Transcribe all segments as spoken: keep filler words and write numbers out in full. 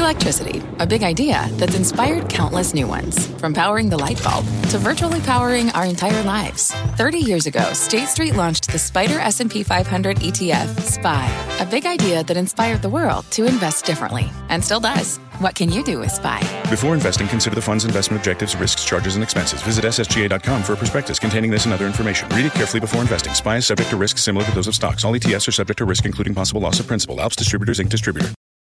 Electricity, a big idea that's inspired countless new ones. From powering the light bulb to virtually powering our entire lives. thirty years ago, State Street launched the Spider S and P five hundred E T F, S P Y, a big idea that inspired the world to invest differently, and still does. What can you do with S P Y? Before investing, consider the fund's investment objectives, risks, charges, and expenses. Visit S S G A dot com for a prospectus containing this and other information. Read it carefully before investing. S P Y is subject to risks similar to those of stocks. All E T Fs are subject to risk, including possible loss of principal. Alps Distributors, Incorporated Distributor.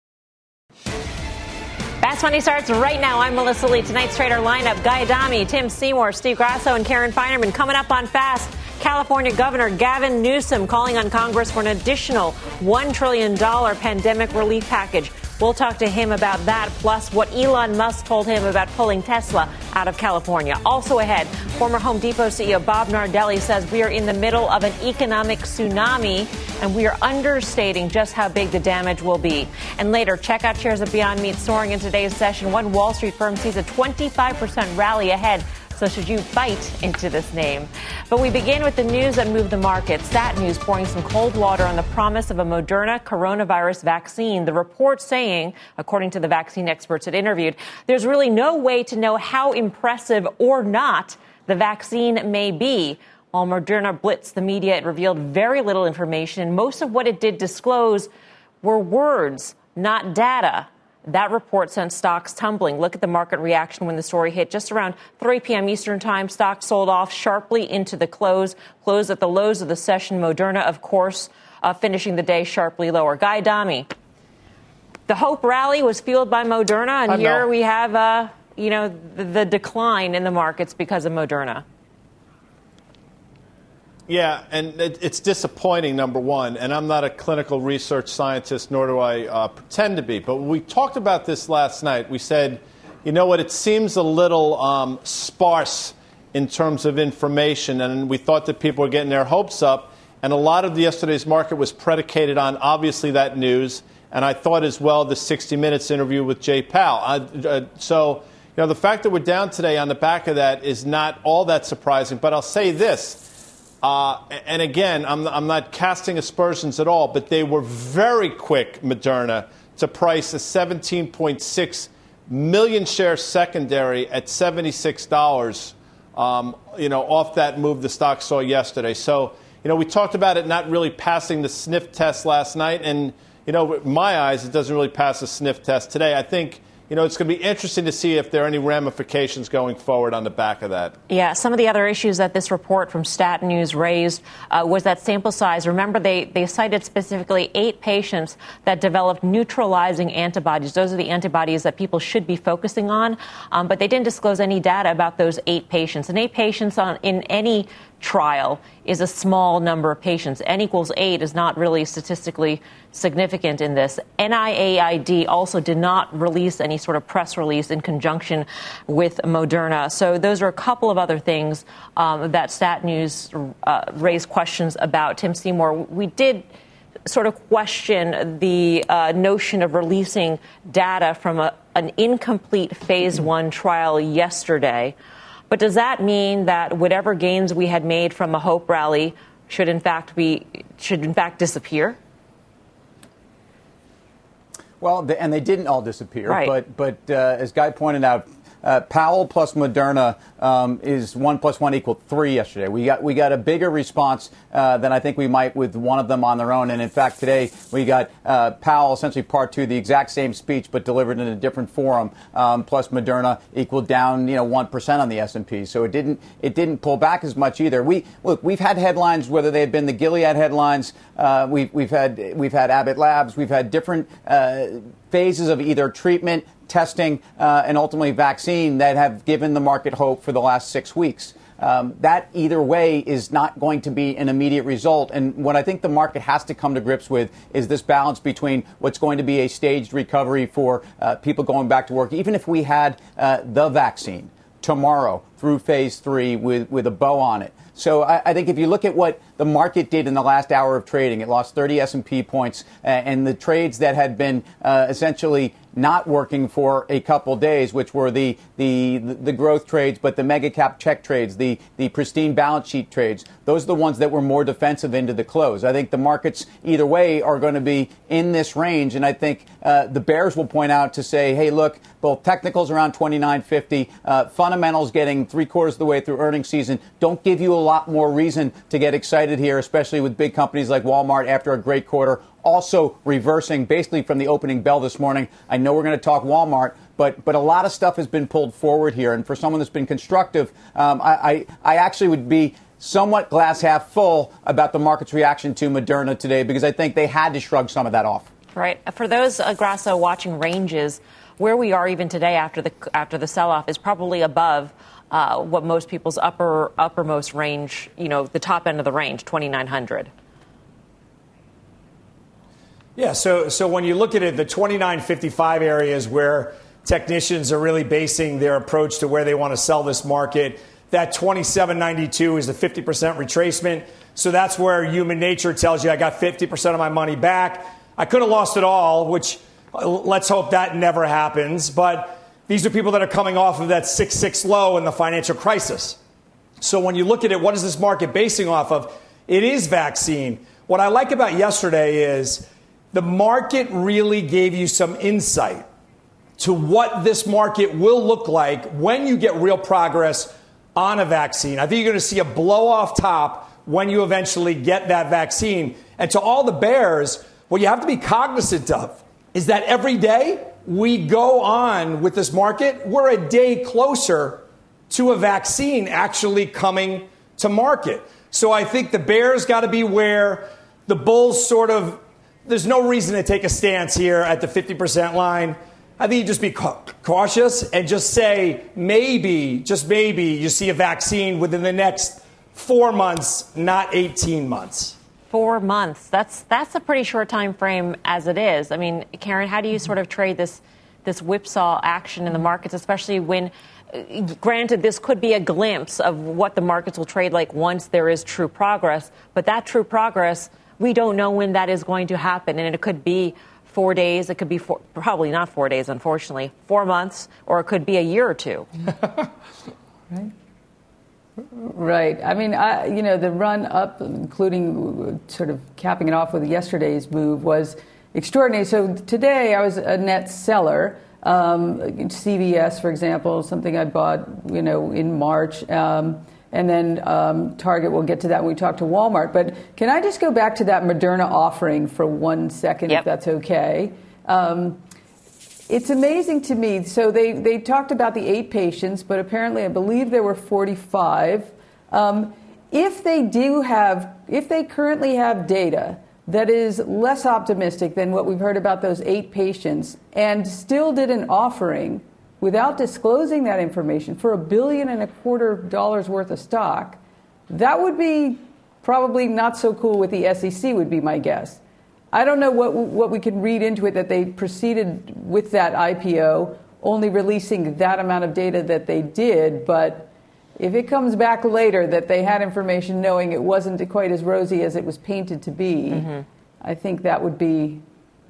Fast Money starts right now. I'm Melissa Lee. Tonight's trader lineup: Guy Adami, Tim Seymour, Steve Grasso, and Karen Feinerman. Coming up on Fast, California Governor Gavin Newsom calling on Congress for an additional one trillion dollars pandemic relief package. We'll talk to him about that, plus what Elon Musk told him about pulling Tesla out of California. Also ahead, former Home Depot C E O Bob Nardelli says we are in the middle of an economic tsunami, and we are understating just how big the damage will be. And later, check out shares of Beyond Meat soaring in today's session. One Wall Street firm sees a twenty-five percent rally ahead. So should you bite into this name? But we begin with the news that moved the markets. That news pouring some cold water on the promise of a Moderna coronavirus vaccine. The report saying, according to the vaccine experts it interviewed, there's really no way to know how impressive or not the vaccine may be. While Moderna blitzed the media, it revealed very little information. Most of what it did disclose were words, not data. That report sent stocks tumbling. Look at the market reaction when the story hit. Just around three p.m. Eastern time, stocks sold off sharply into the close, closed at the lows of the session. Moderna, of course, uh, finishing the day sharply lower. Guy Adami, the hope rally was fueled by Moderna, and here we have, uh, you know, the, the decline in the markets because of Moderna. Yeah, and it, it's disappointing, number one, and I'm not a clinical research scientist, nor do I uh, pretend to be. But we talked about this last night. We said, you know what, it seems a little um, sparse in terms of information, and we thought that people were getting their hopes up, and a lot of the yesterday's market was predicated on, obviously, that news, and I thought as well the sixty minutes interview with Jay Powell. Uh, uh, so, you know, the fact that we're down today on the back of that is not all that surprising, but I'll say this. Uh, and again, I'm, I'm not casting aspersions at all, but they were very quick, Moderna, to price a seventeen point six million share secondary at seventy-six dollars, um, you know, off that move the stock saw yesterday. So, you know, we talked about it not really passing the sniff test last night. And, you know, in my eyes, it doesn't really pass the sniff test today. I think, you know, it's going to be interesting to see if there are any ramifications going forward on the back of that. Yeah, some of the other issues that this report from Stat News raised uh, was that sample size. Remember, they, they cited specifically eight patients that developed neutralizing antibodies. Those are the antibodies that people should be focusing on, um, but they didn't disclose any data about those eight patients. And eight patients on, in any trial is a small number of patients. N equals eight is not really statistically significant in this. N I A I D also did not release any sort of press release in conjunction with Moderna. So those are a couple of other things um, that Stat News uh, raised questions about. Tim Seymour, we did sort of question the uh, notion of releasing data from a, an incomplete phase one trial yesterday. But does that mean that whatever gains we had made from a hope rally should in fact be should in fact disappear? Well, and they didn't all disappear. Right. But but uh, as Guy pointed out, uh, Powell plus Moderna um, is one plus one equaled three yesterday. We got we got a bigger response uh, than I think we might with one of them on their own. And in fact, today we got uh, Powell essentially part two, the exact same speech but delivered in a different forum. Um, plus Moderna equaled down, you know, one percent on the S and P. So it didn't it didn't pull back as much either. We look, we've had headlines, whether they had been the Gilead headlines. Uh, we've we've had we've had Abbott Labs. We've had different uh, phases of either treatment, testing, uh, and ultimately vaccine that have given the market hope for the last six weeks. Um, that either way is not going to be an immediate result. And what I think the market has to come to grips with is this balance between what's going to be a staged recovery for uh, people going back to work. Even if we had uh, the vaccine tomorrow, through phase three with, with a bow on it. So I, I think if you look at what the market did in the last hour of trading, it lost thirty S and P points, uh, and the trades that had been uh, essentially not working for a couple days, which were the, the the growth trades, but the mega cap check trades, the the pristine balance sheet trades. Those are the ones that were more defensive into the close. I think the markets either way are going to be in this range, and I think uh, the bears will point out to say, hey, look, both technicals around twenty-nine fifty, uh, fundamentals getting three quarters of the way through earnings season don't give you a lot more reason to get excited here, especially with big companies like Walmart after a great quarter. Also reversing basically from the opening bell this morning. I know we're going to talk Walmart, but but a lot of stuff has been pulled forward here. And for someone that's been constructive, um, I, I, I actually would be somewhat glass half full about the market's reaction to Moderna today, because I think they had to shrug some of that off. Right. For those, uh, Grasso, watching ranges, where we are even today after the after the sell-off is probably above uh, what most people's upper uppermost range, you know, the top end of the range, twenty-nine hundred. Yeah, so so when you look at it, the twenty-nine fifty-five area is where technicians are really basing their approach to where they want to sell this market. That twenty-seven ninety-two is a fifty percent retracement. So that's where human nature tells you I got fifty percent of my money back. I could have lost it all, which let's hope that never happens. But these are people that are coming off of that six six low in the financial crisis. So when you look at it, what is this market basing off of? It is vaccine. What I like about yesterday is the market really gave you some insight to what this market will look like when you get real progress on a vaccine. I think you're going to see a blow off top when you eventually get that vaccine. And to all the bears, what you have to be cognizant of is that every day we go on with this market, we're a day closer to a vaccine actually coming to market. So I think the bears got to be where the bulls sort of, there's no reason to take a stance here at the fifty percent line. I think you just be cautious and just say maybe, just maybe, you see a vaccine within the next four months, not eighteen months. Four months. That's that's a pretty short time frame as it is. I mean, Karen, how do you sort of trade this this whipsaw action in the markets, especially when, uh, granted, this could be a glimpse of what the markets will trade like once there is true progress, but that true progress, we don't know when that is going to happen, and it could be four days, it could be four, probably not four days, unfortunately, four months, or it could be a year or two. Right. Right. I mean, I, you know, the run up, including sort of capping it off with yesterday's move, was extraordinary. So today I was a net seller. Um, C V S, for example, something I bought, you know, in March. Um, And then um, Target, we'll get to that when we talk to Walmart. But can I just go back to that Moderna offering for one second, yep. if that's okay? Um, it's amazing to me. So they, they talked about the eight patients, but apparently I believe there were forty-five. Um, if they do have, if they currently have data that is less optimistic than what we've heard about those eight patients and still did an offering without disclosing that information for a billion and a quarter dollars worth of stock, that would be probably not so cool with the S E C, would be my guess. I don't know what what we can read into it that they proceeded with that I P O, only releasing that amount of data that they did. But if it comes back later that they had information knowing it wasn't quite as rosy as it was painted to be, mm-hmm. I think that would be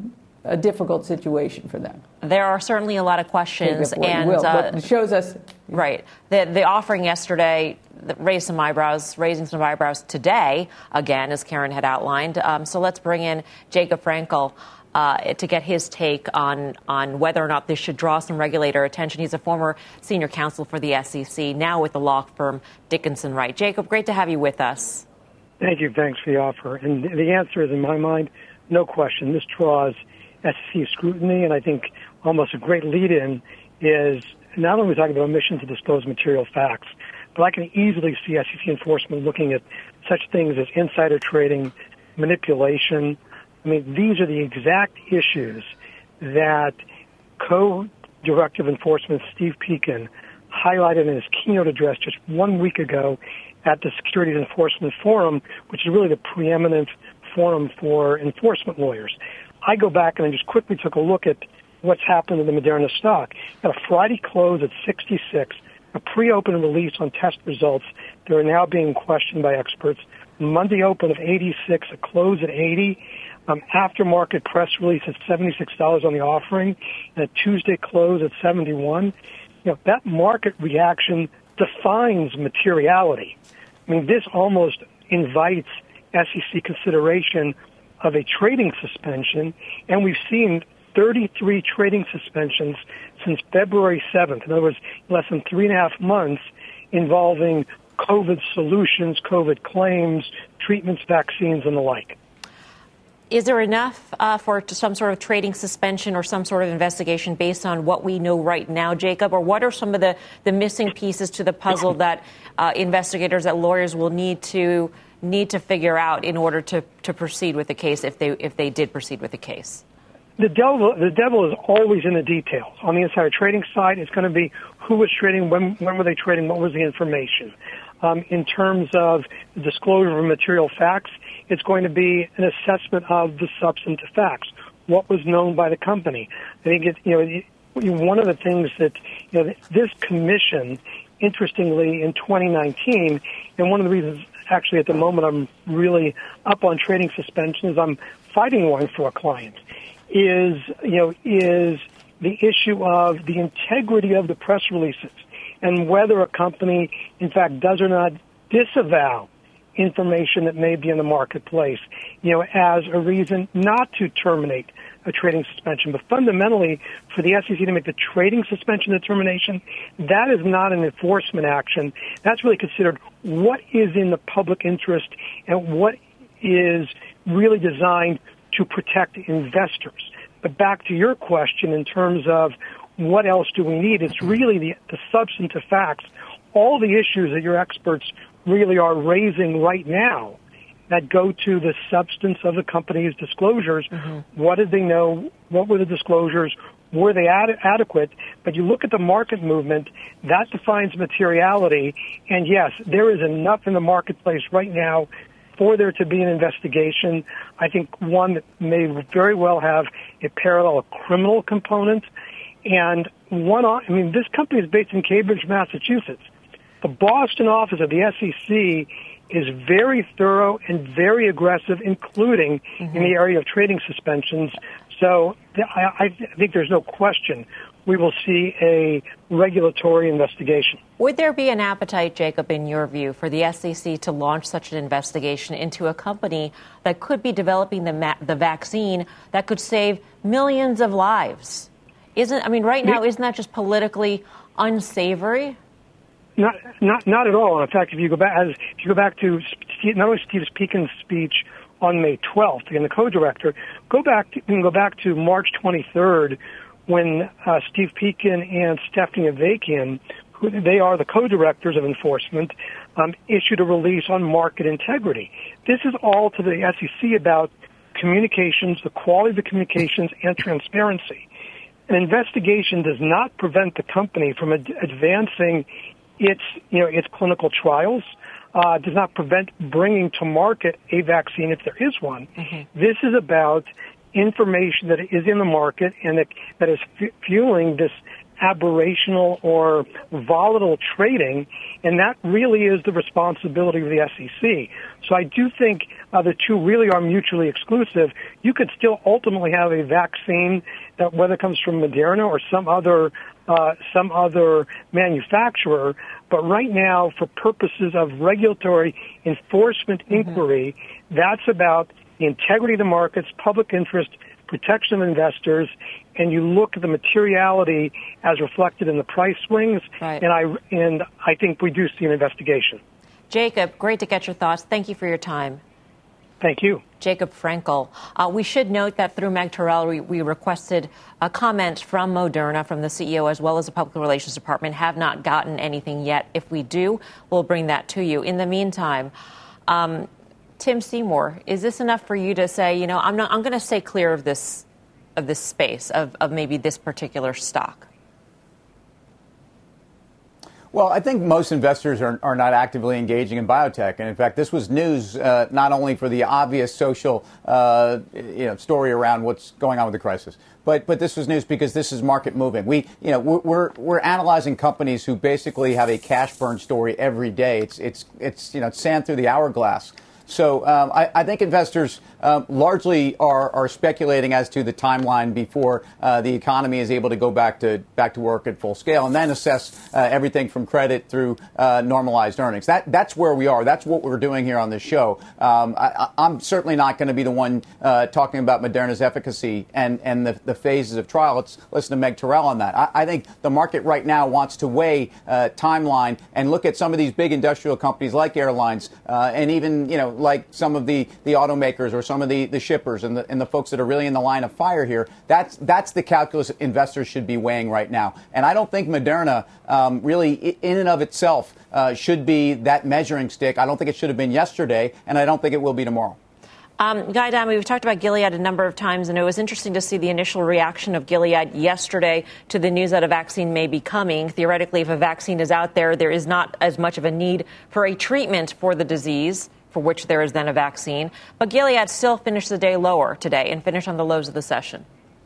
a difficult situation for them. There are certainly a lot of questions, and will, uh, it shows us right. The the offering yesterday raised some eyebrows, raising some eyebrows today again, as Karen had outlined. Um, so let's bring in Jacob Frankel uh, to get his take on on whether or not this should draw some regulator attention. He's a former senior counsel for the S E C, now with the law firm Dickinson Wright. Jacob, great to have you with us. Thank you. Thanks for the offer. And the answer is, in my mind, no question. This draws S E C scrutiny, and I think almost a great lead-in is not only talking about omission to disclose material facts, but I can easily see S E C enforcement looking at such things as insider trading, manipulation. I mean, these are the exact issues that co-director of enforcement Steve Pekin highlighted in his keynote address just one week ago at the Securities Enforcement Forum, which is really the preeminent forum for enforcement lawyers. I go back and I just quickly took a look at what's happened in the Moderna stock. At a Friday close at sixty-six, a pre-open release on test results that are now being questioned by experts. Monday open of eighty-six, a close at eighty. Um, aftermarket press release at seventy-six dollars on the offering, and a Tuesday close at seventy-one. You know, that market reaction defines materiality. I mean, this almost invites S E C consideration of a trading suspension, and we've seen thirty-three trading suspensions since February seventh. In other words, less than three and a half months involving COVID solutions, COVID claims, treatments, vaccines, and the like. Is there enough uh, for some sort of trading suspension or some sort of investigation based on what we know right now, Jacob? Or what are some of the, the missing pieces to the puzzle that uh, investigators, that lawyers will need to need to figure out in order to, to proceed with the case if they if they did proceed with the case? The devil, the devil is always in the details. On the insider trading side, it's going to be who was trading, when, when were they trading, what was the information. Um, in terms of the disclosure of material facts, it's going to be an assessment of the substantive facts. What was known by the company? I think it's, you know, it, one of the things that, you know, this commission, interestingly, in twenty nineteen, and one of the reasons actually at the moment I'm really up on trading suspensions, I'm fighting one for a client, is, you know, is the issue of the integrity of the press releases and whether a company, in fact, does or not disavow information that may be in the marketplace, you know, as a reason not to terminate a trading suspension. But fundamentally, for the S E C to make the trading suspension determination, that is not an enforcement action. That's really considered what is in the public interest and what is really designed to protect investors. But back to your question in terms of what else do we need, it's really the, the substantive facts, all the issues that your experts really are raising right now that go to the substance of the company's disclosures. Mm-hmm. What did they know? What were the disclosures? Were they ad- adequate? But you look at the market movement, that defines materiality. And yes, there is enough in the marketplace right now for there to be an investigation. I think one that may very well have a parallel criminal component. And one, I mean, this company is based in Cambridge, Massachusetts. The Boston office of the S E C is very thorough and very aggressive, including mm-hmm. in the area of trading suspensions. So I, I think there's no question we will see a regulatory investigation. Would there be an appetite, Jacob, in your view, for the S E C to launch such an investigation into a company that could be developing the ma- the vaccine that could save millions of lives? Isn't I mean, right now, isn't that just politically unsavory? Not, not, not at all. In fact, if you go back, as if you go back to Steve, not only Steve Pekin's speech on May twelfth, again, the co-director, go back, to, you can go back to March twenty-third, when uh, Steve Pekin and Stephanie Avakian, who they are the co-directors of enforcement, um, issued a release on market integrity. This is all to the S E C about communications, the quality of the communications, and transparency. An investigation does not prevent the company from ad- advancing its, you know, its clinical trials, uh, does not prevent bringing to market a vaccine if there is one. Mm-hmm. This is about information that is in the market and that, that is f- fueling this aberrational or volatile trading, and that really is the responsibility of the S E C. So I do think uh, the two really are mutually exclusive. You could still ultimately have a vaccine that, whether it comes from Moderna or some other uh, some other manufacturer, but right now, for purposes of regulatory enforcement mm-hmm. inquiry, that's about the integrity of the markets, public interest, protection of investors, and you look at the materiality as reflected in the price swings, right. and I and I think we do see an investigation. Jacob, great to get your thoughts. Thank you for your time. Thank you. Jacob Frenkel. Uh, we should note that through Meg Terrell, we, we requested a comment from Moderna, from the C E O, as well as the Public Relations Department. Have not gotten anything yet. If we do, we'll bring that to you. In the meantime, um, Tim Seymour, is this enough for you to say, you know, I'm not, I'm going to stay clear of this, of this space, of, of maybe this particular stock? Well, I think most investors are, are not actively engaging in biotech. And in fact, this was news uh, not only for the obvious social uh, you know, story around what's going on with the crisis, but but this was news because this is market moving. We, you know, we're we're analyzing companies who basically have a cash burn story every day. It's it's it's you know sand through the hourglass. So um, I, I think investors uh, largely are, are speculating as to the timeline before uh, the economy is able to go back to back to work at full scale, and then assess uh, everything from credit through uh, normalized earnings. That that's where we are. That's what we're doing here on this show. Um, I, I'm certainly not going to be the one uh, talking about Moderna's efficacy and and the, the phases of trial. Let's listen to Meg Terrell on that. I, I think the market right now wants to weigh uh, timeline and look at some of these big industrial companies like airlines uh, and even you know. like some of the, the automakers or some of the, the shippers and the, and the folks that are really in the line of fire here. That's that's the calculus investors should be weighing right now. And I don't think Moderna um, really in and of itself uh, should be that measuring stick. I don't think it should have been yesterday, and I don't think it will be tomorrow. Um, Guy Adami, we've talked about Gilead a number of times, and it was interesting to see the initial reaction of Gilead yesterday to the news that a vaccine may be coming. Theoretically, if a vaccine is out there, there is not as much of a need for a treatment for the disease, for which there is then a vaccine. But Gilead still finished the day lower today and finished on the lows of the session.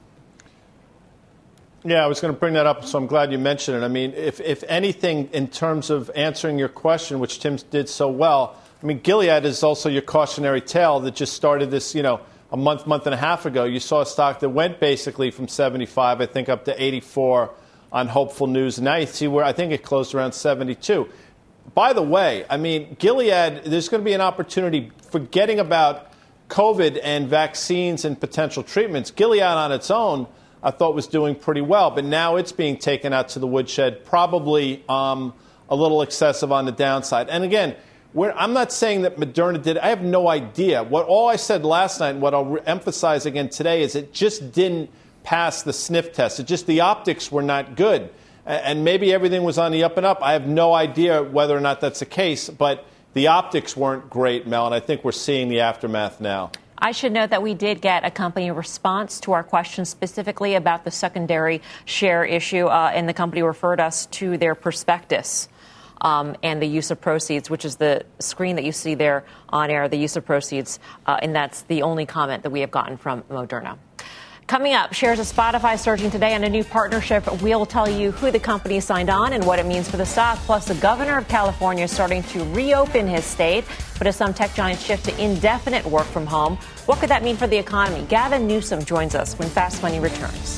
Yeah, I was going to bring that up, so I'm glad you mentioned it. I mean, if, if anything, in terms of answering your question, which Tim did so well, I mean, Gilead is also your cautionary tale that just started this, you know, a month, month and a half ago. You saw a stock that went basically from seventy-five, I think, up to eighty-four on hopeful news. And now you see where I think it closed around seventy-two. By the way, I mean, Gilead, there's going to be an opportunity, forgetting about COVID and vaccines and potential treatments. Gilead on its own, I thought, was doing pretty well, but now it's being taken out to the woodshed, probably um, a little excessive on the downside. And again, we're, I'm not saying that Moderna did. I have no idea. What all I said last night, and what I'll re- emphasize again today, is it just didn't pass the sniff test. It just, the optics were not good. And maybe everything was on the up and up. I have no idea whether or not that's the case, but the optics weren't great, Mel, and I think we're seeing the aftermath now. I should note that we did get a company response to our question specifically about the secondary share issue, uh, and the company referred us to their prospectus um, and the use of proceeds, which is the screen that you see there on air, the use of proceeds, uh, and that's the only comment that we have gotten from Moderna. Coming up, shares of Spotify surging today on a new partnership. We'll tell you who the company signed on and what it means for the stock. Plus, the governor of California is starting to reopen his state. But as some tech giants shift to indefinite work from home, what could that mean for the economy? Gavin Newsom joins us when Fast Money returns.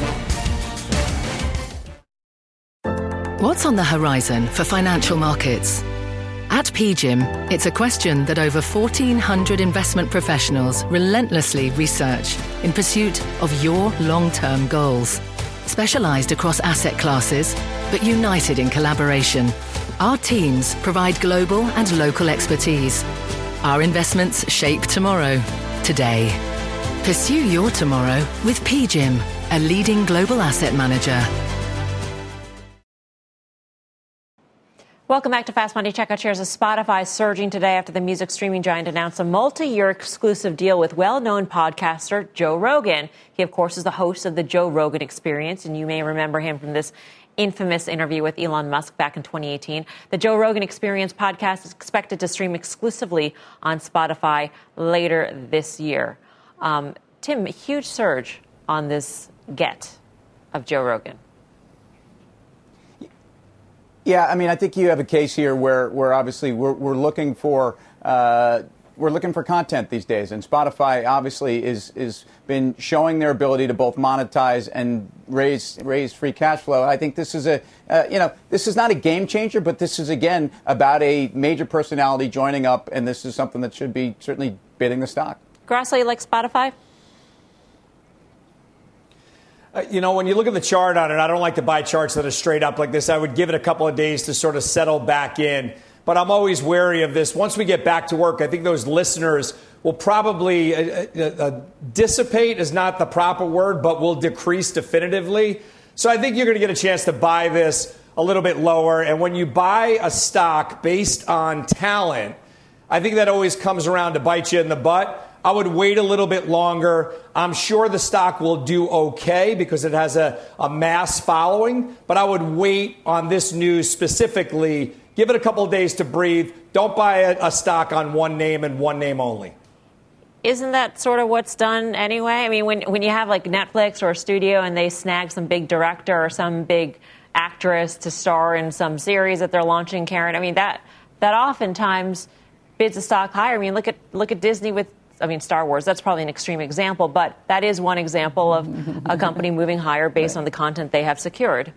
What's on the horizon for financial markets? At P G I M, it's a question that over fourteen hundred investment professionals relentlessly research in pursuit of your long-term goals. Specialized across asset classes, but united in collaboration, our teams provide global and local expertise. Our investments shape tomorrow, today. Pursue your tomorrow with P G I M, a leading global asset manager. Welcome back to Fast Money. Check out shares of Spotify surging today after the music streaming giant announced a multi-year exclusive deal with well-known podcaster Joe Rogan. He, of course, is the host of the Joe Rogan Experience, and you may remember him from this infamous interview with Elon Musk back in twenty eighteen. The Joe Rogan Experience podcast is expected to stream exclusively on Spotify later this year. Um, Tim, a huge surge on this get of Joe Rogan. Yeah, I mean, I think you have a case here where, where obviously we're, we're looking for uh, we're looking for content these days, and Spotify obviously is is been showing their ability to both monetize and raise raise free cash flow. I think this is a uh, you know this is not a game changer, but this is again about a major personality joining up, and this is something that should be certainly bidding the stock. Grasso, you like Spotify? Uh, you know, when you look at the chart on it, I don't like to buy charts that are straight up like this. I would give it a couple of days to sort of settle back in. But I'm always wary of this. Once we get back to work, I think those listeners will probably uh, uh, uh, dissipate is not the proper word, but will decrease definitively. So I think you're going to get a chance to buy this a little bit lower. And when you buy a stock based on talent, I think that always comes around to bite you in the butt. I would wait a little bit longer. I'm sure the stock will do okay because it has a, a mass following, but I would wait on this news specifically. Give it a couple of days to breathe. Don't buy a, a stock on one name and one name only. Isn't that sort of what's done anyway? I mean, when when you have like Netflix or a studio and they snag some big director or some big actress to star in some series that they're launching, Karen, I mean, that that oftentimes bids the stock higher. I mean, look at look at Disney with, I mean, Star Wars. That's probably an extreme example, but that is one example of a company moving higher based right. on the content they have secured.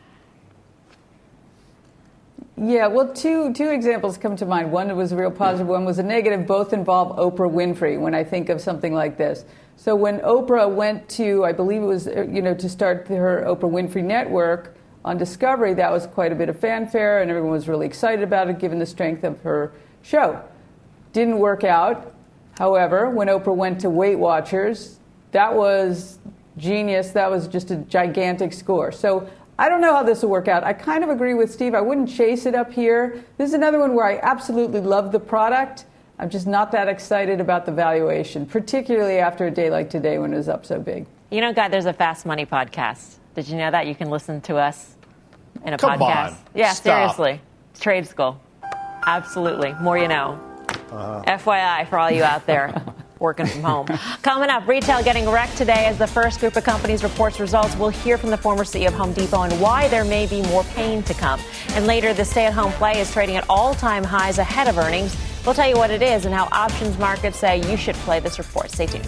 Yeah, well, two two examples come to mind. One was a real positive, one was a negative. Both involve Oprah Winfrey when I think of something like this. So when Oprah went to, I believe it was, you know, to start her Oprah Winfrey Network on Discovery, that was quite a bit of fanfare, and everyone was really excited about it, given the strength of her show. Didn't work out. However, when Oprah went to Weight Watchers, that was genius. That was just a gigantic score. So I don't know how this will work out. I kind of agree with Steve. I wouldn't chase it up here. This is another one where I absolutely love the product. I'm just not that excited about the valuation, particularly after a day like today when it was up so big. You know, Guy, there's a Fast Money podcast. Did you know that? You can listen to us in a Come podcast. On. Yeah, Stop. Seriously. Trade School. Absolutely. More you know. Uh-huh. F Y I for all you out there working from home. Coming up, retail getting wrecked today as the first group of companies reports results. We'll hear from the former C E O of Home Depot and why there may be more pain to come. And later, the stay-at-home play is trading at all-time highs ahead of earnings. We'll tell you what it is and how options markets say you should play this report. Stay tuned.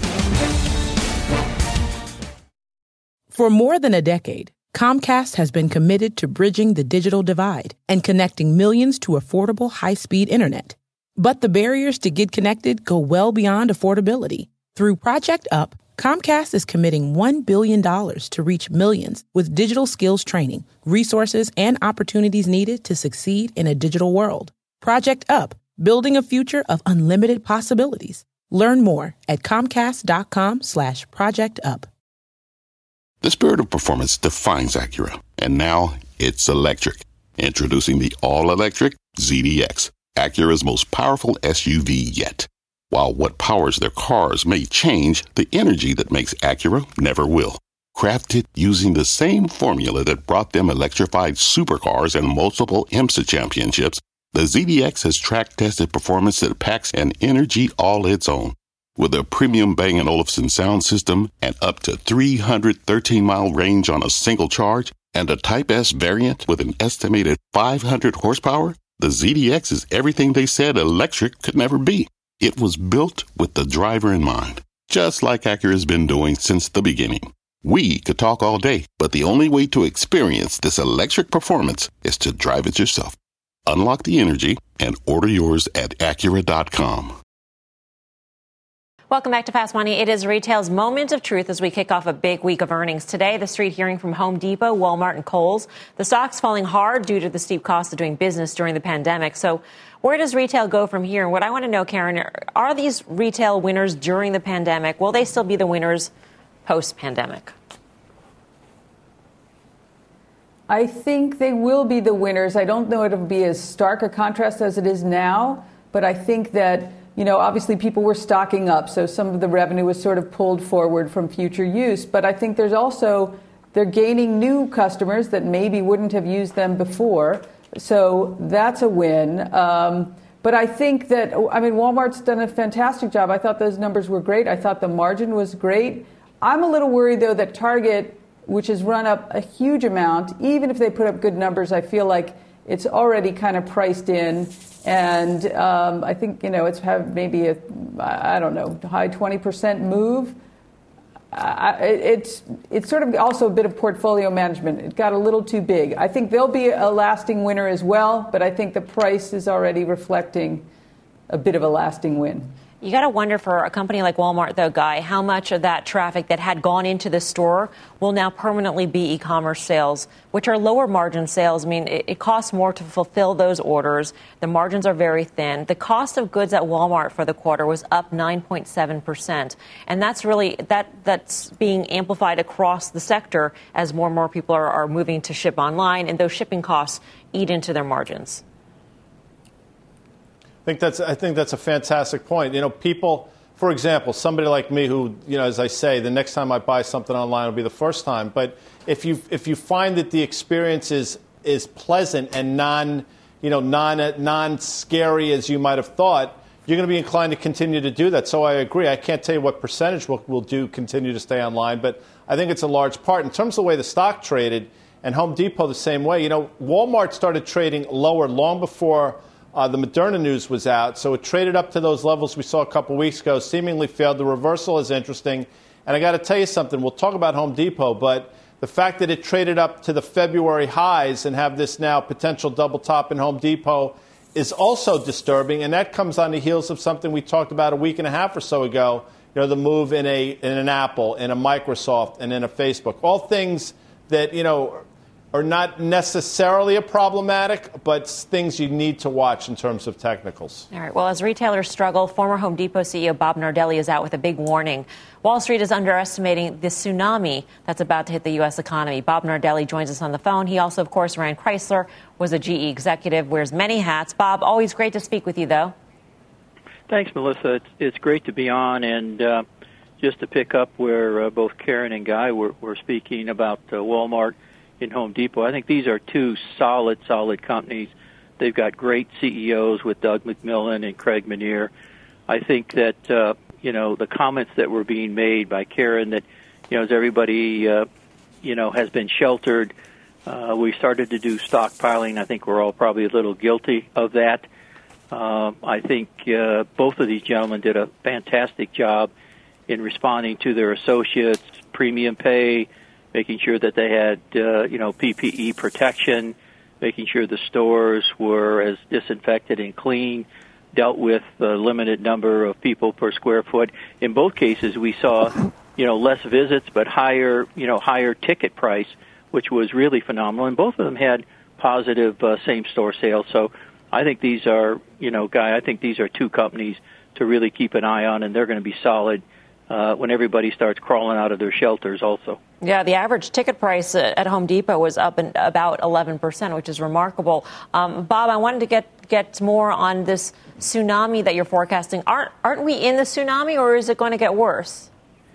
For more than a decade, Comcast has been committed to bridging the digital divide and connecting millions to affordable high-speed internet. But the barriers to get connected go well beyond affordability. Through Project Up, Comcast is committing one billion dollars to reach millions with digital skills training, resources, and opportunities needed to succeed in a digital world. Project Up, building a future of unlimited possibilities. Learn more at comcast.com slash project up. The spirit of performance defines Acura, and now it's electric. Introducing the all-electric Z D X, Acura's most powerful S U V yet. While what powers their cars may change, the energy that makes Acura never will. Crafted using the same formula that brought them electrified supercars and multiple IMSA championships, the Z D X has track-tested performance that packs an energy all its own. With a premium Bang and Olufsen sound system and up to three hundred thirteen mile range on a single charge, and a Type S variant with an estimated five hundred horsepower, the Z D X is everything they said electric could never be. It was built with the driver in mind, just like Acura's been doing since the beginning. We could talk all day, but the only way to experience this electric performance is to drive it yourself. Unlock the energy and order yours at Acura dot com. Welcome back to Fast Money. It is retail's moment of truth as we kick off a big week of earnings. Today, the street hearing from Home Depot, Walmart, and Kohl's. The stock's falling hard due to the steep cost of doing business during the pandemic. So where does retail go from here? And what I want to know, Karen, are these retail winners during the pandemic? Will they still be the winners post-pandemic? I think they will be the winners. I don't know it'll be as stark a contrast as it is now, but I think that, you know, obviously people were stocking up, so some of the revenue was sort of pulled forward from future use. But I think there's also, they're gaining new customers that maybe wouldn't have used them before. So that's a win. Um, but I think that, I mean, Walmart's done a fantastic job. I thought those numbers were great. I thought the margin was great. I'm a little worried, though, that Target, which has run up a huge amount, even if they put up good numbers, I feel like it's already kind of priced in. And um, I think, you know, it's have maybe a, I don't know, high twenty percent move. I, it's it's sort of also a bit of portfolio management. It got a little too big. I think they'll be a lasting winner as well, but I think the price is already reflecting a bit of a lasting win. You got to wonder for a company like Walmart, though, Guy, how much of that traffic that had gone into the store will now permanently be e-commerce sales, which are lower margin sales. I mean, it, it costs more to fulfill those orders. The margins are very thin. The cost of goods at Walmart for the quarter was up nine point seven percent. And that's really that that's being amplified across the sector as more and more people are, are moving to ship online, and those shipping costs eat into their margins. I think that's I think that's a fantastic point. You know, people for example, somebody like me who, you know, as I say, the next time I buy something online will be the first time. But if you if you find that the experience is is pleasant and non, you know, non non scary as you might have thought, you're going to be inclined to continue to do that. So I agree. I can't tell you what percentage we'll, we'll do continue to stay online, but I think it's a large part. In terms of the way the stock traded, and Home Depot the same way, you know, Walmart started trading lower long before uh, the Moderna news was out. So it traded up to those levels we saw a couple weeks ago, seemingly failed. The reversal is interesting. And I got to tell you something. We'll talk about Home Depot, but the fact that it traded up to the February highs and have this now potential double top in Home Depot is also disturbing, and that comes on the heels of something we talked about a week and a half or so ago, you know, the move in a in an Apple, in a Microsoft, and in a Facebook. All things that, you know, are not necessarily a problematic, but things you need to watch in terms of technicals. All right. Well, as retailers struggle, former Home Depot C E O Bob Nardelli is out with a big warning. Wall Street is underestimating the tsunami that's about to hit the U S economy. Bob Nardelli joins us on the phone. He also, of course, ran Chrysler, was a G E executive, wears many hats. Bob, always great to speak with you, though. Thanks, Melissa. It's, it's great to be on. And uh, just to pick up where uh, both Karen and Guy were, were speaking about uh, Walmart and Home Depot, I think these are two solid, solid companies. They've got great C E Os with Doug McMillon and Craig Menear. I think that, uh, you know, the comments that were being made by Karen that, you know, as everybody, uh, you know, has been sheltered, uh, we started to do stockpiling. I think we're all probably a little guilty of that. Uh, I think uh, both of these gentlemen did a fantastic job in responding to their associates, premium pay, making sure that they had, uh, you know, P P E protection, making sure the stores were as disinfected and clean, dealt with a limited number of people per square foot. In both cases, we saw, you know, less visits but higher, you know, higher ticket price, which was really phenomenal. And both of them had positive uh, same-store sales. So I think these are, you know, Guy, I think these are two companies to really keep an eye on, and they're going to be solid uh, when everybody starts crawling out of their shelters also. Yeah, the average ticket price at Home Depot was up in about eleven percent, which is remarkable. Um, Bob, I wanted to get, get more on this tsunami that you're forecasting. Aren't, aren't we in the tsunami, or is it going to get worse?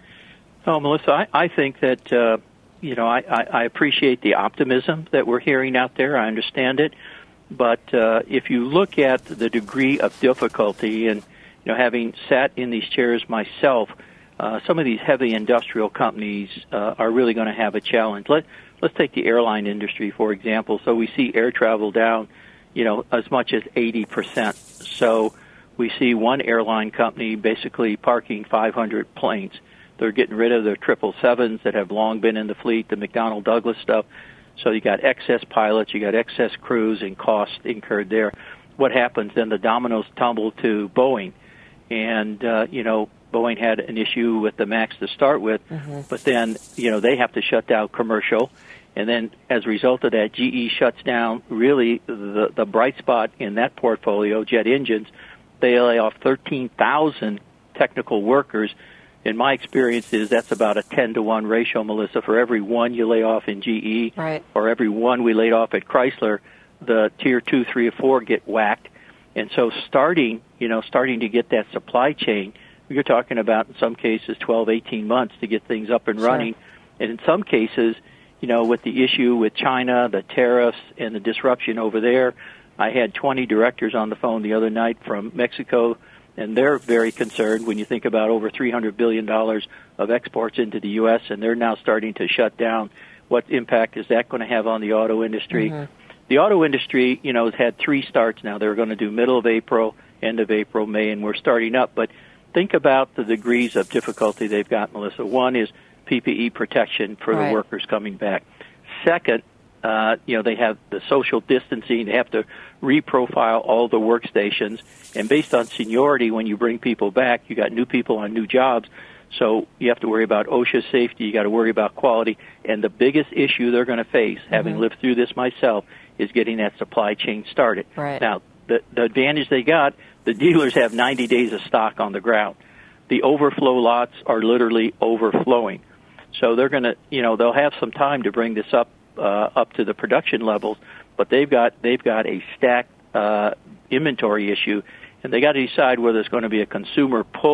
Oh, Melissa, I, I think that, uh, you know, I, I, I appreciate the optimism that we're hearing out there. I understand it. But uh, if you look at the degree of difficulty, and, you know, having sat in these chairs myself, Uh, some of these heavy industrial companies uh, are really going to have a challenge. Let, let's take the airline industry, for example. So we see air travel down, you know, as much as eighty percent. So we see one airline company basically parking five hundred planes. They're getting rid of their triple sevens that have long been in the fleet, the McDonnell Douglas stuff. So you got excess pilots, you got excess crews, and costs incurred there. What happens? Then the dominoes tumble to Boeing. And, uh, you know, Boeing had an issue with the MAX to start with, mm-hmm. but then, you know, they have to shut down commercial. And then as a result of that, G E shuts down really the, the bright spot in that portfolio, jet engines. They lay off thirteen thousand technical workers. In my experience is that's about a ten to one ratio, Melissa. For every one you lay off in G E, right, or every one we laid off at Chrysler, the tier two, three, or four get whacked. And so starting, you know, starting to get that supply chain, you're talking about, in some cases, twelve, eighteen months to get things up and running. Sure. And in some cases, you know, with the issue with China, the tariffs, and the disruption over there, I had twenty directors on the phone the other night from Mexico, and they're very concerned when you think about over three hundred billion dollars of exports into the U S, and they're now starting to shut down. What impact is that going to have on the auto industry? Mm-hmm. The auto industry, you know, has had three starts now. They're going to do middle of April, end of April, May, and we're starting up. But think about the degrees of difficulty they've got, Melissa. One is P P E protection for right. the workers coming back. Second, uh, you know, they have the social distancing. They have to reprofile all the workstations. And based on seniority, when you bring people back, you got new people on new jobs. So you have to worry about OSHA safety. You got to worry about quality. And the biggest issue they're going to face, mm-hmm. having lived through this myself, is getting that supply chain started. Right. Now, the, the advantage they got, the dealers have ninety days of stock on the ground. The overflow lots are literally overflowing. So they're going to, you know, they'll have some time to bring this up uh, up to the production levels, but they've got they've got a stacked uh, inventory issue, and they got to decide whether it's going to be a consumer pull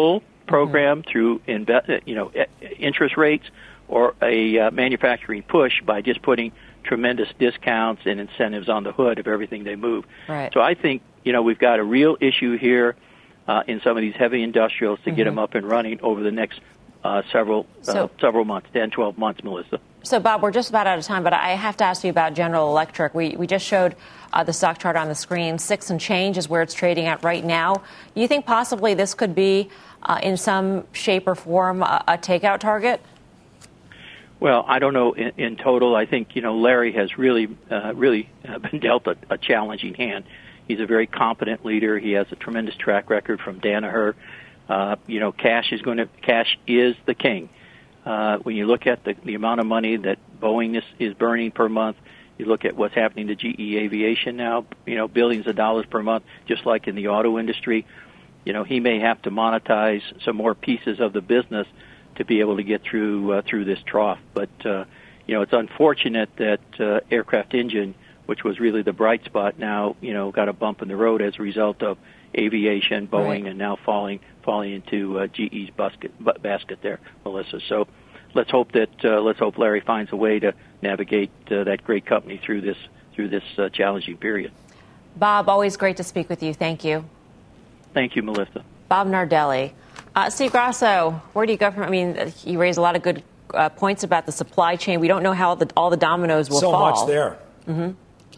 program mm-hmm. through inve- you know interest rates or a uh, manufacturing push by just putting tremendous discounts and incentives on the hood of everything they move. Right. So I think you know we've got a real issue here uh, in some of these heavy industrials to mm-hmm. get them up and running over the next uh, several so, uh, several months, ten, twelve months, Melissa. So, Bob, we're just about out of time, but I have to ask you about General Electric. We we just showed uh, the stock chart on the screen. Six and change is where it's trading at right now. Do you think possibly this could be, uh, in some shape or form, a, a takeout target? Well, I don't know in, in total. I think, you know, Larry has really, uh, really uh, been dealt a, a challenging hand. He's a very competent leader. He has a tremendous track record from Danaher. Uh, you know, cash is going to, cash is the king. Uh, when you look at the, the amount of money that Boeing is, is burning per month, you look at what's happening to G E Aviation now, you know, billions of dollars per month, just like in the auto industry. You know, he may have to monetize some more pieces of the business to be able to get through uh, through this trough. But, uh, you know, it's unfortunate that uh, aircraft engine, which was really the bright spot, now, you know, got a bump in the road as a result of aviation, Boeing, right. and now falling falling into uh, G E's basket, basket there, Melissa. So let's hope that uh, let's hope Larry finds a way to navigate uh, that great company through this through this uh, challenging period. Bob, always great to speak with you. Thank you. Thank you, Melissa. Bob Nardelli. Uh, Steve Grasso, where do you go from? I mean, you raised a lot of good uh, points about the supply chain. We don't know how the, all the dominoes will so fall. So much there. Mm-hmm.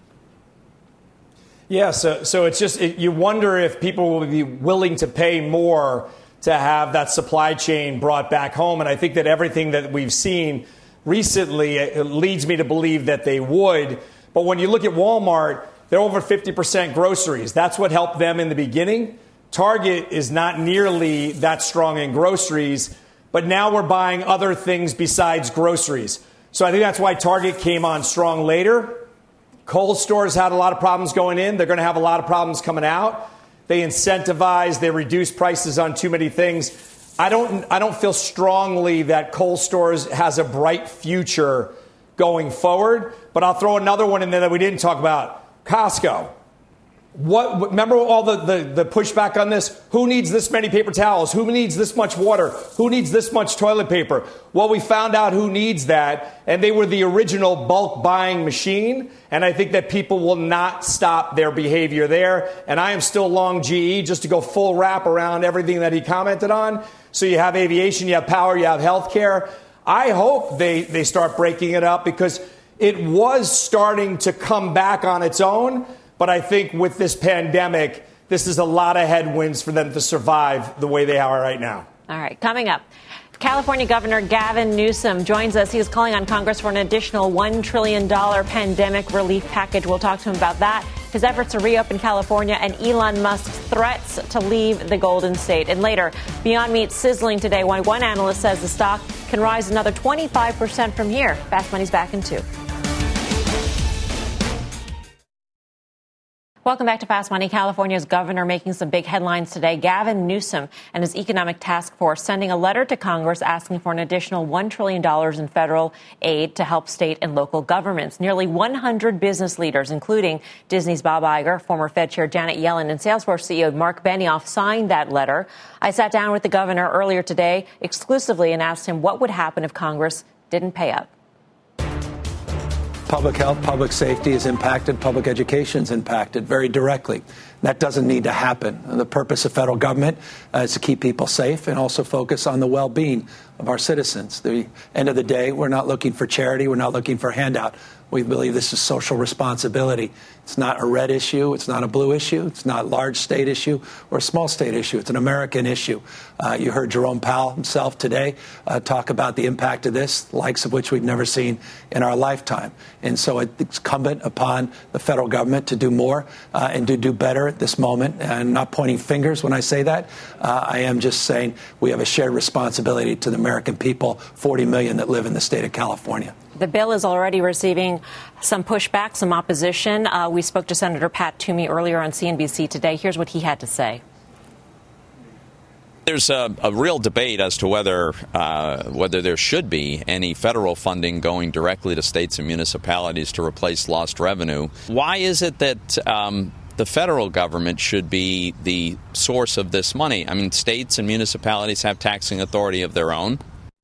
Yeah, so so it's just it, you wonder if people will be willing to pay more to have that supply chain brought back home. And I think that everything that we've seen recently it leads me to believe that they would. But when you look at Walmart, they're over fifty percent groceries. That's what helped them in the beginning. Target is not nearly that strong in groceries, but now we're buying other things besides groceries. So I think that's why Target came on strong later. Kohl's stores had a lot of problems going in. They're going to have a lot of problems coming out. They incentivize, they reduce prices on too many things. I don't I don't feel strongly that Kohl's stores has a bright future going forward, but I'll throw another one in there that we didn't talk about. Costco. What, remember all the, the, the pushback on this? Who needs this many paper towels? Who needs this much water? Who needs this much toilet paper? Well, we found out who needs that, and they were the original bulk buying machine, and I think that people will not stop their behavior there. And I am still long G E, just to go full wrap around everything that he commented on. So you have aviation, you have power, you have healthcare. I hope they, they start breaking it up because it was starting to come back on its own. But I think with this pandemic, this is a lot of headwinds for them to survive the way they are right now. All right. Coming up, California Governor Gavin Newsom joins us. He is calling on Congress for an additional one trillion dollars pandemic relief package. We'll talk to him about that, his efforts to reopen California, and Elon Musk's threats to leave the Golden State. And later, Beyond Meat sizzling today. Why one analyst says the stock can rise another twenty-five percent from here. Fast Money's back in two. Welcome back to Fast Money. California's governor making some big headlines today. Gavin Newsom and his economic task force sending a letter to Congress asking for an additional one trillion dollars in federal aid to help state and local governments. Nearly one hundred business leaders, including Disney's Bob Iger, former Fed Chair Janet Yellen, and Salesforce C E O Mark Benioff signed that letter. I sat down with the governor earlier today exclusively and asked him what would happen if Congress didn't pay up. Public health, public safety is impacted. Public education is impacted very directly. That doesn't need to happen. The purpose of federal government uh, is to keep people safe and also focus on the well-being of our citizens. At the end of the day, we're not looking for charity. We're not looking for handout. We believe this is social responsibility. It's not a red issue. It's not a blue issue. It's not a large state issue or a small state issue. It's an American issue. Uh, you heard Jerome Powell himself today uh, talk about the impact of this, the likes of which we've never seen in our lifetime. And so it's incumbent upon the federal government to do more uh, and to do better at this moment. And I'm not pointing fingers when I say that. Uh, I am just saying we have a shared responsibility to the American people, forty million that live in the state of California. The bill is already receiving some pushback, some opposition. Uh, we spoke to Senator Pat Toomey earlier on C N B C today. Here's what he had to say. There's a, a real debate as to whether uh, whether there should be any federal funding going directly to states and municipalities to replace lost revenue. Why is it that um, the federal government should be the source of this money. I mean, states and municipalities have taxing authority of their own.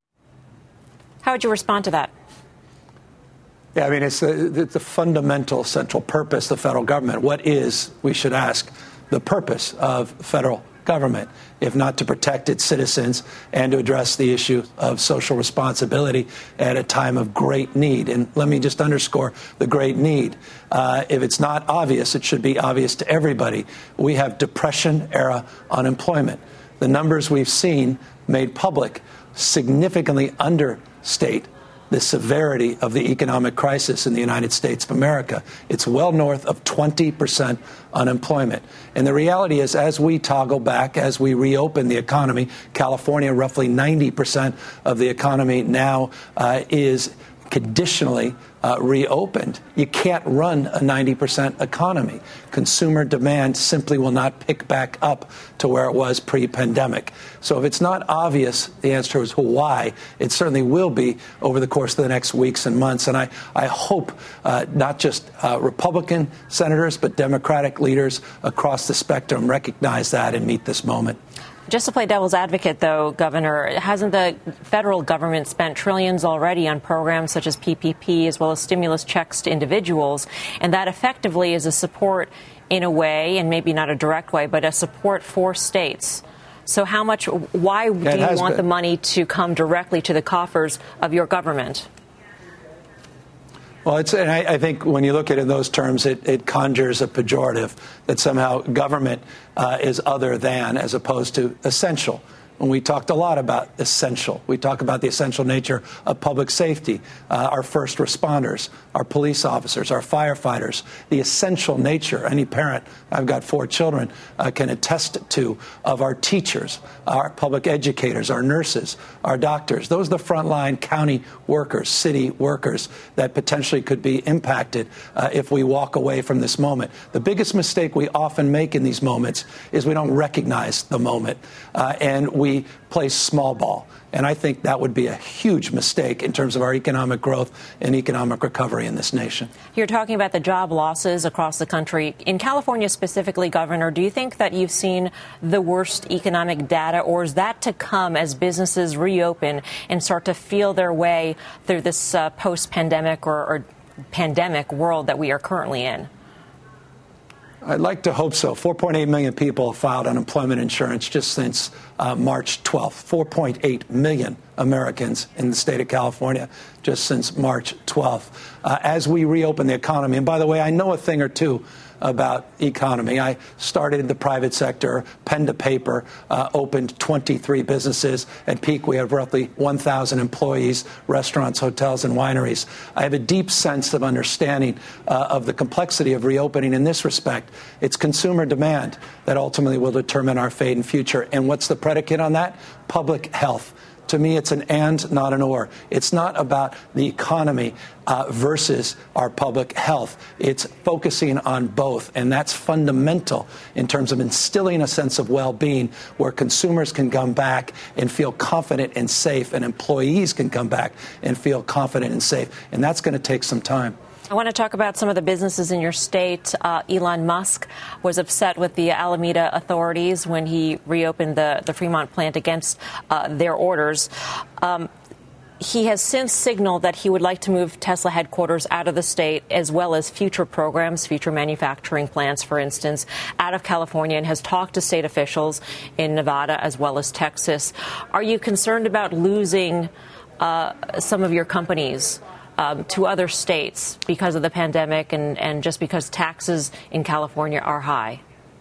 How would you respond to that? Yeah, I mean, it's the, the, the fundamental central purpose of the federal government. What is, we should ask, the purpose of federal government, if not to protect its citizens and to address the issue of social responsibility at a time of great need? And let me just underscore the great need. Uh, if it's not obvious, it should be obvious to everybody. We have Depression-era unemployment. The numbers we've seen made public significantly understate the severity of the economic crisis in the United States of America. It's well north of twenty percent unemployment. And the reality is, as we toggle back, as we reopen the economy, California, roughly ninety percent of the economy now uh, is conditionally uh, reopened. You can't run a ninety percent economy. Consumer demand simply will not pick back up to where it was pre-pandemic. So if it's not obvious, the answer is why. It certainly will be over the course of the next weeks and months. And I, I hope uh, not just uh, Republican senators, but Democratic leaders across the spectrum recognize that and meet this moment. Just to play devil's advocate, though, Governor, hasn't the federal government spent trillions already on programs such as P P P as well as stimulus checks to individuals? And that effectively is a support in a way, and maybe not a direct way, but a support for states. So how much, why do you want the money to come directly to the coffers of your government? Well, it's, and I, I think when you look at it in those terms, it, it conjures a pejorative that somehow government uh, is other than, as opposed to essential. When we talked a lot about essential, we talk about the essential nature of public safety, uh, our first responders, our police officers, our firefighters, the essential nature, any parent, I've got four children, uh, can attest to, of our teachers, our public educators, our nurses, our doctors. Those are the frontline county workers, city workers that potentially could be impacted uh, if we walk away from this moment. The biggest mistake we often make in these moments is we don't recognize the moment, uh, and we play small ball. And I think that would be a huge mistake in terms of our economic growth and economic recovery in this nation. You're talking about the job losses across the country. In California specifically, Governor, do you think that you've seen the worst economic data, or is that to come as businesses reopen and start to feel their way through this uh, post-pandemic or, or pandemic world that we are currently in? I'd like to hope so. four point eight million people have filed unemployment insurance just since uh, March twelfth. four point eight million Americans in the state of California just since March twelfth. Uh, as we reopen the economy, and by the way, I know a thing or two about economy. I started in the private sector, pen to paper, uh, opened twenty-three businesses. At peak, we have roughly one thousand employees, restaurants, hotels, and wineries. I have a deep sense of understanding uh, of the complexity of reopening in this respect. It's consumer demand that ultimately will determine our fate and future. And what's the predicate on that? Public health. To me, it's an and, not an or. It's not about the economy uh, versus our public health. It's focusing on both, and that's fundamental in terms of instilling a sense of well-being where consumers can come back and feel confident and safe, and employees can come back and feel confident and safe. And that's going to take some time. I want to talk about some of the businesses in your state. Uh, Elon Musk was upset with the Alameda authorities when he reopened the, the Fremont plant against uh, their orders. Um, he has since signaled that he would like to move Tesla headquarters out of the state, as well as future programs, future manufacturing plants, for instance, out of California, and has talked to state officials in Nevada as well as Texas. Are you concerned about losing uh, some of your companies Um, to other states because of the pandemic and, and just because taxes in California are high?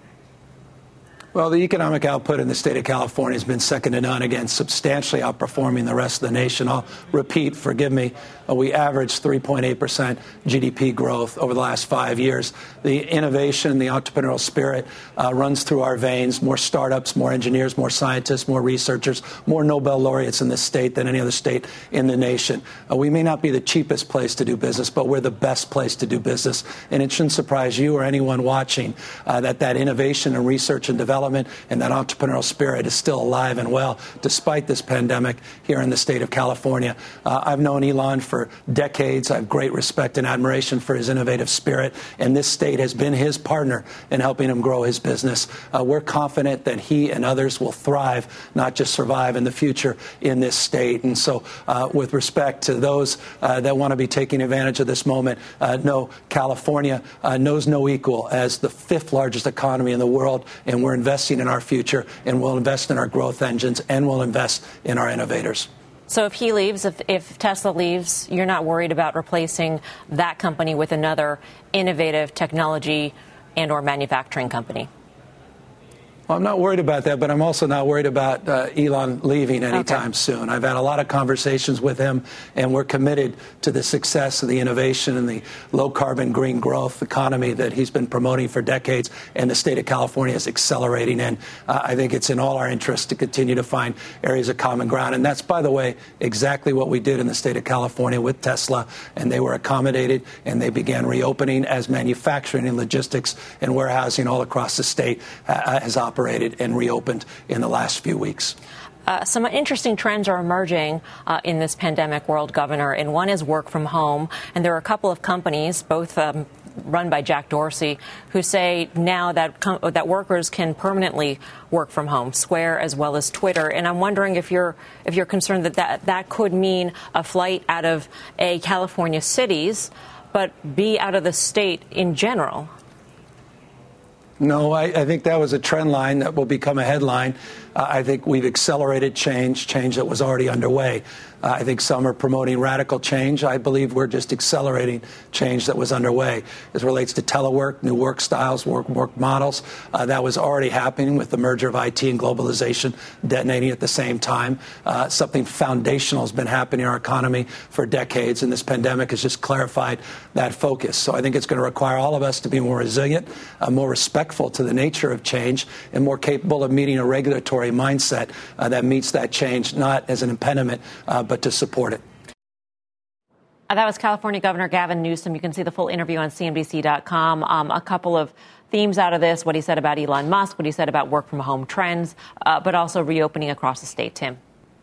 Well, the economic output in the state of California has been second to none, again, substantially outperforming the rest of the nation. I'll repeat, forgive me, uh, we averaged three point eight percent G D P growth over the last five years. The innovation, the entrepreneurial spirit uh, runs through our veins. More startups, more engineers, more scientists, more researchers, more Nobel laureates in this state than any other state in the nation. Uh, we may not be the cheapest place to do business, but we're the best place to do business. And it shouldn't surprise you or anyone watching uh, that that innovation and research and development development and that entrepreneurial spirit is still alive and well despite this pandemic here in the state of California. Uh, I've known Elon for decades. I have great respect and admiration for his innovative spirit, and this state has been his partner in helping him grow his business. Uh, we're confident that he and others will thrive, not just survive in the future in this state. And so uh, with respect to those uh, that want to be taking advantage of this moment, uh, no, California uh, knows no equal as the fifth largest economy in the world, and we're investing in our future, and we'll invest in our growth engines, and we'll invest in our innovators. So if he leaves, if, if Tesla leaves, you're not worried about replacing that company with another innovative technology and or manufacturing company? Well, I'm not worried about that, but I'm also not worried about uh, Elon leaving anytime okay. soon. I've had a lot of conversations with him, and we're committed to the success of the innovation and the low-carbon green growth economy that he's been promoting for decades, and the state of California is accelerating in. Uh, I think it's in all our interests to continue to find areas of common ground, and that's, by the way, exactly what we did in the state of California with Tesla, and they were accommodated, and they began reopening as manufacturing and logistics and warehousing all across the state uh, has operated. operated and reopened in the last few weeks. Uh, some interesting trends are emerging uh, in this pandemic world, Governor, and one is work from home. And there are a couple of companies, both um, run by Jack Dorsey, who say now that com- that workers can permanently work from home, Square as well as Twitter. And I'm wondering if you're if you're concerned that that, that could mean a flight out of A, California cities, but B, out of the state in general. No, I, I think that was a trend line that will become a headline. Uh, I think we've accelerated change, change that was already underway. Uh, I think some are promoting radical change. I believe we're just accelerating change that was underway. As it relates to telework, new work styles, work, work models, uh, that was already happening with the merger of I T and globalization detonating at the same time. Uh, something foundational has been happening in our economy for decades, and this pandemic has just clarified that focus. So I think it's going to require all of us to be more resilient, uh, more respectful to the nature of change, and more capable of meeting a regulatory mindset uh, that meets that change, not as an impediment, uh, but to support it. That was California Governor Gavin Newsom. You can see the full interview on C N B C dot com. Um, a couple of themes out of this, what he said about Elon Musk, what he said about work from home trends, uh, but also reopening across the state. Tim.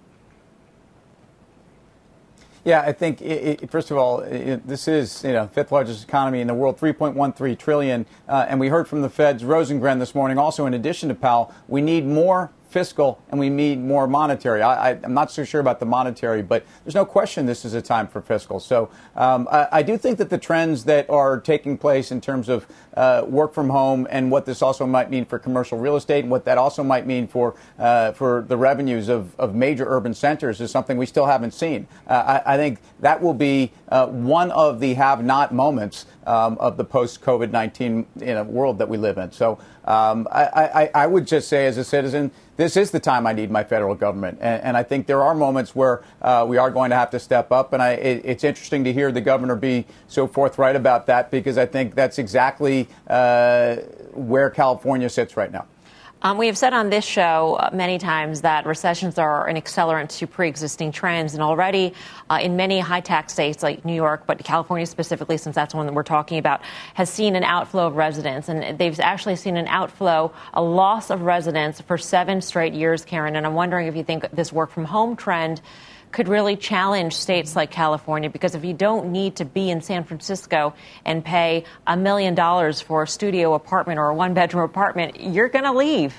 Yeah, I think, it, it, first of all, it, this is, you know, fifth largest economy in the world, three point one three trillion dollars. Uh, and we heard from the Fed's Rosengren this morning. Also, in addition to Powell, we need more fiscal and we need more monetary. I, I, I'm not so sure about the monetary, but there's no question this is a time for fiscal. So um, I, I do think that the trends that are taking place in terms of uh, work from home and what this also might mean for commercial real estate and what that also might mean for uh, for the revenues of, of major urban centers is something we still haven't seen. Uh, I, I think that will be uh, one of the have-not moments um, of the post-COVID nineteen you know, world that we live in. So um, I, I, I would just say as a citizen, this is the time I need my federal government. And, and I think there are moments where uh, we are going to have to step up. And I, it, it's interesting to hear the governor be so forthright about that, because I think that's exactly uh, where California sits right now. Um, we have said on this show uh, many times that recessions are an accelerant to pre-existing trends. And already uh, in many high-tax states like New York, but California specifically, since that's the one that we're talking about, has seen an outflow of residents. And they've actually seen an outflow, a loss of residents for seven straight years, Karen. And I'm wondering if you think this work-from-home trend could really challenge states like California, because if you don't need to be in San Francisco and pay a million dollars for a studio apartment or a one-bedroom apartment, you're going to leave.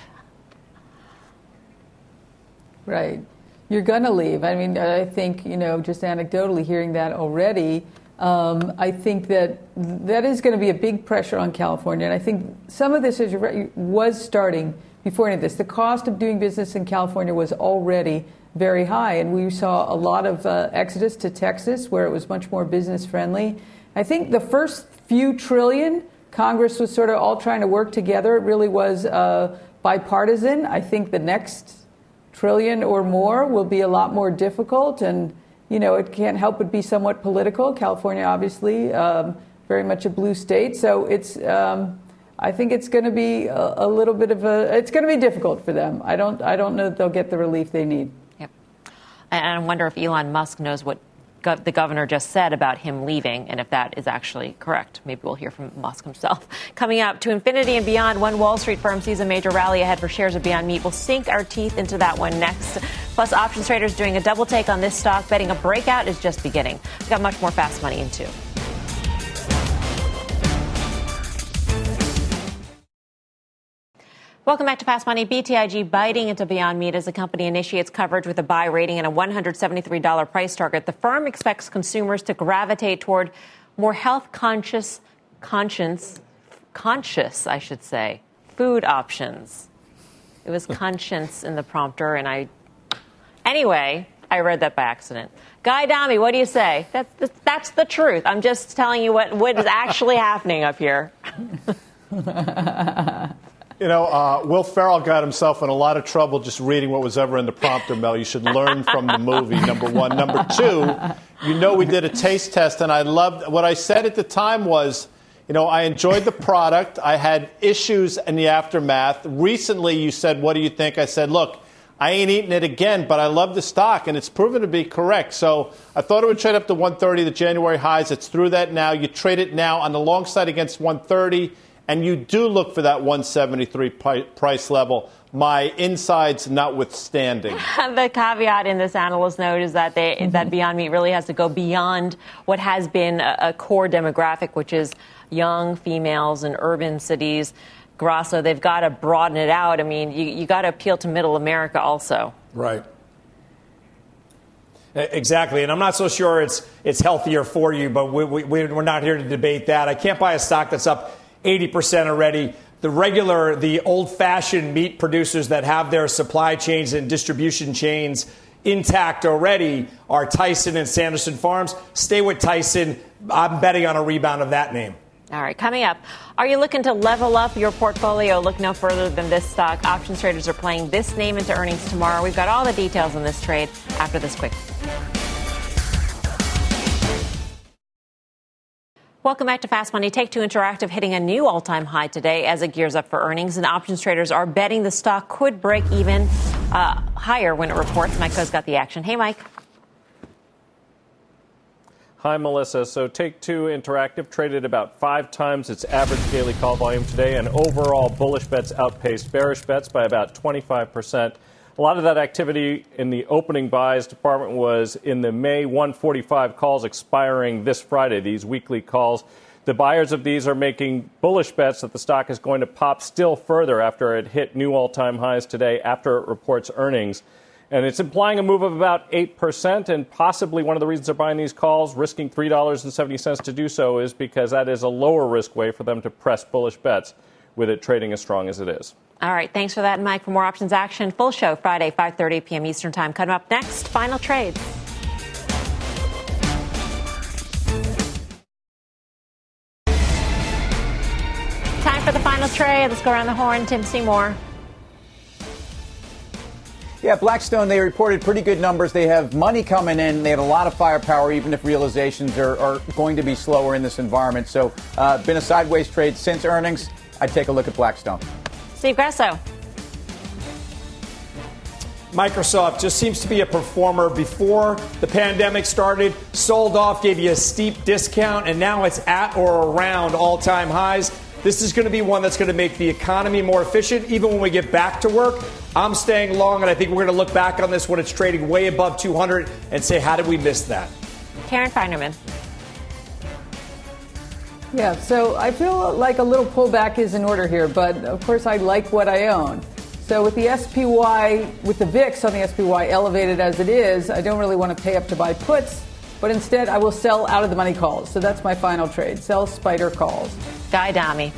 Right. You're going to leave. I mean, I think, you know, just anecdotally hearing that already, um, I think that that is going to be a big pressure on California. And I think some of this is, was starting before any of this. The cost of doing business in California was already very high, and we saw a lot of uh, exodus to Texas, where it was much more business friendly. I think the first few trillion, Congress was sort of all trying to work together. It really was uh, bipartisan. I think the next trillion or more will be a lot more difficult, and you know, it can't help but be somewhat political. California, obviously, um, very much a blue state, so it's. Um, I think it's going to be a, a little bit of a. It's going to be difficult for them. I don't. I don't know that they'll get the relief they need. And I wonder if Elon Musk knows what gov- the governor just said about him leaving, and if that is actually correct. Maybe we'll hear from Musk himself. Coming up, to infinity and beyond, one Wall Street firm sees a major rally ahead for shares of Beyond Meat. We'll sink our teeth into that one next. Plus, options traders doing a double take on this stock, betting a breakout is just beginning. We've got much more Fast Money in two. Welcome back to Fast Money. B T I G biting into Beyond Meat as the company initiates coverage with a buy rating and a one hundred seventy-three dollars price target. The firm expects consumers to gravitate toward more health-conscious, conscience, conscious, I should say, food options. It was conscience in the prompter, and I... Anyway, I read that by accident. Guy Adami, what do you say? That's, that's the truth. I'm just telling you what, what is actually happening up here. You know, uh, Will Ferrell got himself in a lot of trouble just reading what was ever in the prompter, Mel. You should learn from the movie, number one. Number two, you know we did a taste test, and I loved what I said at the time was, you know, I enjoyed the product. I had issues in the aftermath. Recently, you said, what do you think? I said, look, I ain't eating it again, but I love the stock, and it's proven to be correct. So I thought it would trade up to one thirty, the January highs. It's through that now. You trade it now on the long side against one thirty. And you do look for that one seventy-three price level, my insides notwithstanding. The caveat in this analyst note is that they, mm-hmm. that Beyond Meat really has to go beyond what has been a, a core demographic, which is young females in urban cities. Grasso, they've got to broaden it out. I mean, you, you got to appeal to middle America also. Right. Exactly, and I'm not so sure it's it's healthier for you, but we, we, we're not here to debate that. I can't buy a stock that's up eighty percent already. The regular, the old-fashioned meat producers that have their supply chains and distribution chains intact already are Tyson and Sanderson Farms. Stay with Tyson. I'm betting on a rebound of that name. All right, coming up, are you looking to level up your portfolio? Look no further than this stock. Options traders are playing this name into earnings tomorrow. We've got all the details on this trade after this quick. Welcome back to Fast Money. Take-Two Interactive hitting a new all-time high today as it gears up for earnings, and options traders are betting the stock could break even uh, higher when it reports. Mike Coe's got the action. Hey, Mike. Hi, Melissa. So Take-Two Interactive traded about five times its average daily call volume today, and overall bullish bets outpaced bearish bets by about twenty-five percent. A lot of that activity in the opening buys department was in the May one forty-five calls expiring this Friday, these weekly calls. The buyers of these are making bullish bets that the stock is going to pop still further after it hit new all-time highs today after it reports earnings. And it's implying a move of about eight percent, and possibly one of the reasons they're buying these calls, risking three dollars and seventy cents to do so, is because that is a lower risk way for them to press bullish bets with it trading as strong as it is. All right. Thanks for that, Mike. For more options action, full show Friday, five thirty p.m. Eastern Time. Coming up next, final trades. Time for the final trade. Let's go around the horn. Tim Seymour. Yeah, Blackstone, they reported pretty good numbers. They have money coming in. They have a lot of firepower, even if realizations are, are going to be slower in this environment. So, uh, been a sideways trade since earnings. I'd take a look at Blackstone. Steve Grasso. Microsoft just seems to be a performer. Before the pandemic started, sold off, gave you a steep discount, and now it's at or around all-time highs. This is going to be one that's going to make the economy more efficient. Even when we get back to work, I'm staying long, and I think we're going to look back on this when it's trading way above two hundred and say, how did we miss that? Karen Feinerman. Yeah, so I feel like a little pullback is in order here, but of course I like what I own. So with the S P Y, with the V I X on the S P Y elevated as it is, I don't really want to pay up to buy puts, but instead I will sell out of the money calls. So that's my final trade. Sell spider calls. Guy Adami.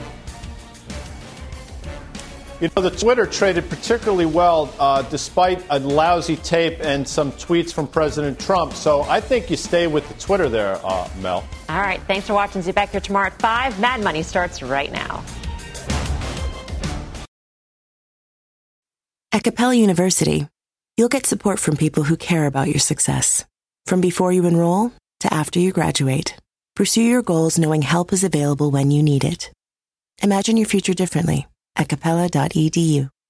You know, the Twitter traded particularly well uh, despite a lousy tape and some tweets from President Trump. So I think you stay with the Twitter there, uh, Mel. All right. Thanks for watching. See you back here tomorrow at five. Mad Money starts right now. At Capella University, you'll get support from people who care about your success. From before you enroll to after you graduate, pursue your goals knowing help is available when you need it. Imagine your future differently at capella dot e d u.